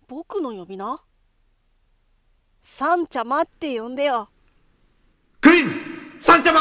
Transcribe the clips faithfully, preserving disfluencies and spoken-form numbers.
僕の呼び名？三茶まって呼んでよ。 クイズ三茶ま。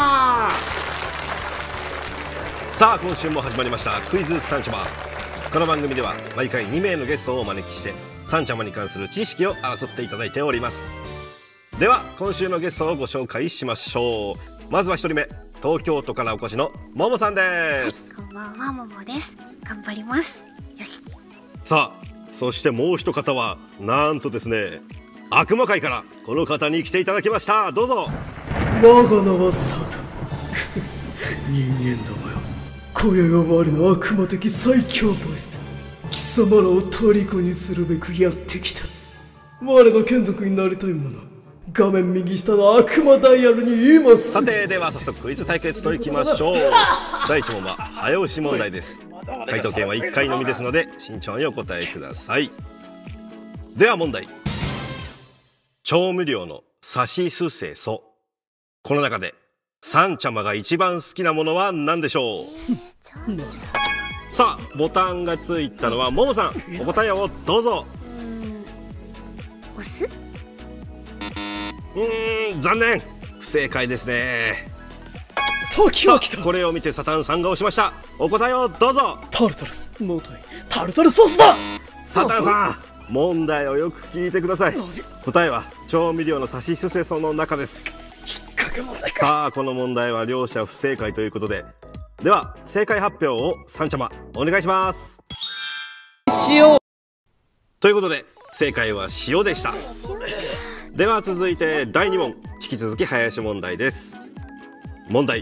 さあ今週も始まりましたクイズ三茶ま。この番組では毎回にめいのゲストをお招きして三茶まに関する知識を争っていただいております。では今週のゲストをご紹介しましょう。まずはひとりめ、東京都からお越しのももさんです。 はい、こんばんは、ももです。頑張ります。よし。 さあそしてもう一方はなんとですね、悪魔界からこの方に来ていただきました。どうぞ。 我が名はサタン。人間どもよ、今夜が我の悪魔的最強ボスだ。貴様らを虜にするべくやってきた。我の眷属になりたい者、画面右下の悪魔ダイヤルに言います。 さてでは早速クイズ対決といきましょう。だいいち問は早押し問題です。回答権はいっかいのみですので慎重にお答えください。では問題。調味料のさしすせそ、この中で三茶まが一番好きなものは何でしょう？ えー、 さあボタンがついたのはももさん、お答えをどうぞ。 うーん、お酢？ うーん、残念、不正解ですね。 時は来た。 これを見てサタンさんが押しました。お答えをどうぞ。 タルタルス、もうといタルタルソースだ。 サタンさん、問題をよく聞いてください。答えは調味料のさしすせその中です。 引っ掛け問題か。 さあこの問題は両者不正解ということで、では正解発表を三茶まお願いします。 塩ということで正解は塩でした。 塩。 では続いてだいに問、引き続き早押し問題です。問題。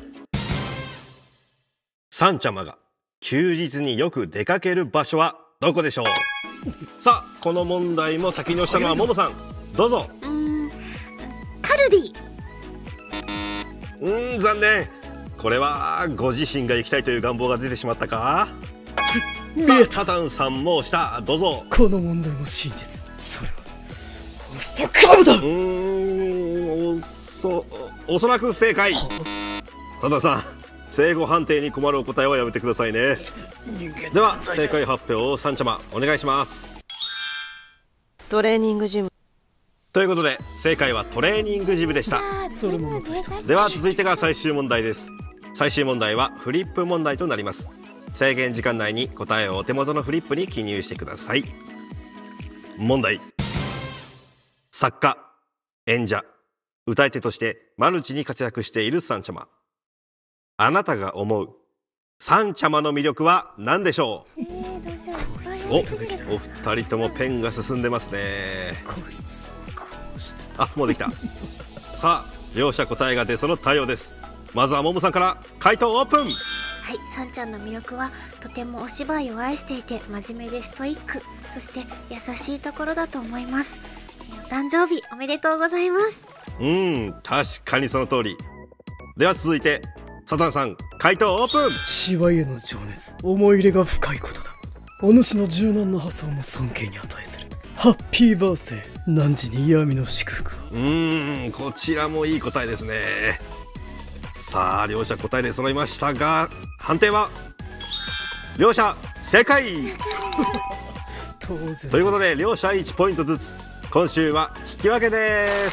三茶まが休日によく出かける場所はどこでしょう？さあこの問題も先に押したのはももさん、どうぞ。 うーん、カルディ。 うーん、残念。これはご自身が行きたいという願望が出てしまったか？ 見えた。 サタンさんも押した。どうぞ。 この問題の真実、それはホストクラブだ。 うーん、おそおそらく不正解。サタンさん、正誤判定に困るお答えはやめてくださいね。では正解発表を三茶まお願いします。 トレーニングジム。 ということで正解はトレーニングジムでした。 それもでは続いてが最終問題です。最終問題はフリップ問題となります。制限時間内に答えをお手元のフリップに記入してください。問題。作家、演者、歌い手としてマルチに活躍している三茶ま。あなたが思う三茶まの魅力は何でしょう？ えー、どうしよう。 お、お二人ともペンが進んでますね。 こいつこうして。 あ、もうできた。さあ両者答えが出揃ったようです。まずはももさんから回答オープン。 はい、さんちゃんの魅力はとてもお芝居を愛していて真面目でストイック、そして優しいところだと思います。えーお誕生日おめでとうございます。 うーん、確かにその通り。では続いてサタンさん、回答オープン。 芝居への情熱、思い入れが深いことだ。お主の柔軟な発想も尊敬に値する。ハッピーバースデー、汝に闇の祝福を。 うーん、こちらもいい答えですね。さあ両者答えで揃いましたが判定は両者正解当然。 ということで両者いちポイントずつ、今週は引き分けです。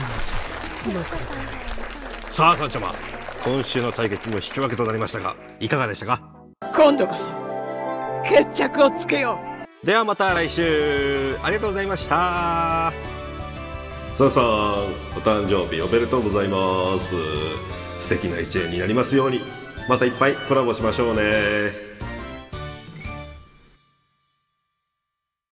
さあ三茶ま、今週の対決も引き分けとなりましたがいかがでしたか？ 今度こそ決着をつけよう。ではまた来週、ありがとうございました。さんさん、お誕生日おめでとうございます。素敵な一年になりますように。またいっぱいコラボしましょうね。